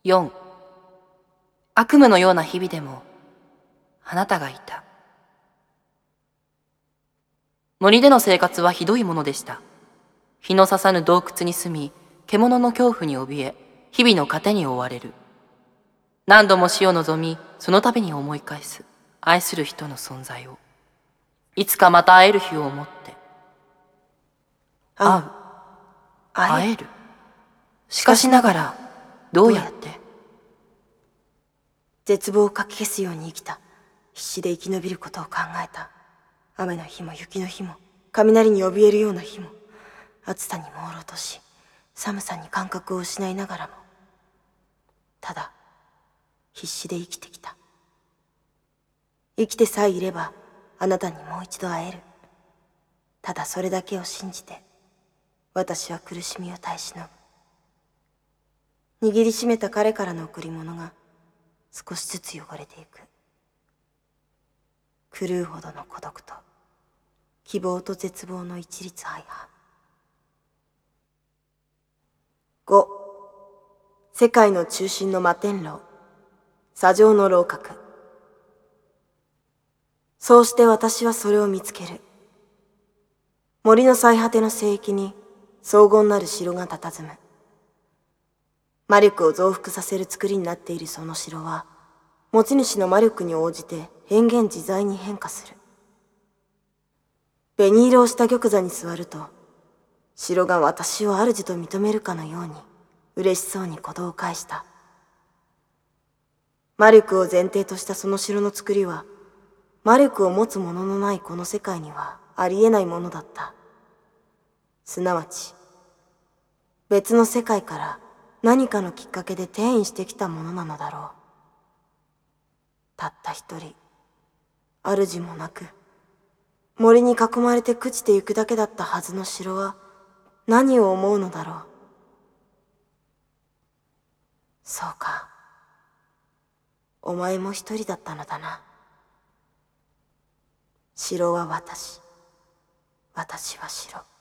4、悪夢のような日々でもあなたがいた。森での生活はひどいものでした。日の差さぬ洞窟に住み、獣の恐怖に怯え、日々の糧に追われる。何度も死を望み、その度に思い返す愛する人の存在を。いつかまた会える日を思って。会う、会える。しかしながら、どうやって。 絶望をかき消すように生きた。必死で生き延びることを考えた。雨の日も雪の日も、雷に怯えるような日も、暑さに朦朧とし、寒さに感覚を失いながらも、ただ必死で生きてきた。生きてさえいればあなたにもう一度会える。ただそれだけを信じて、私は苦しみを耐え忍ぶ。握りしめた彼からの贈り物が少しずつ汚れていく。狂うほどの孤独と希望と絶望の一律相反。5、世界の中心の摩天楼、砂上の楼閣。そうして私はそれを見つける。森の最果ての聖域に荘厳なる城が佇む。魔力を増幅させる作りになっているその城は、持ち主の魔力に応じて変幻自在に変化する。紅色をした玉座に座ると、城が私を主と認めるかのように嬉しそうに鼓動を返した。魔力を前提としたその城の作りは、魔力を持つ者のないこの世界にはありえないものだった。すなわち、別の世界から何かのきっかけで転移してきたものなのだろう。たった一人、主もなく、森に囲まれて朽ちてゆくだけだったはずの城は何を思うのだろう。そうか。お前も一人だったのだな。城は私。私は城。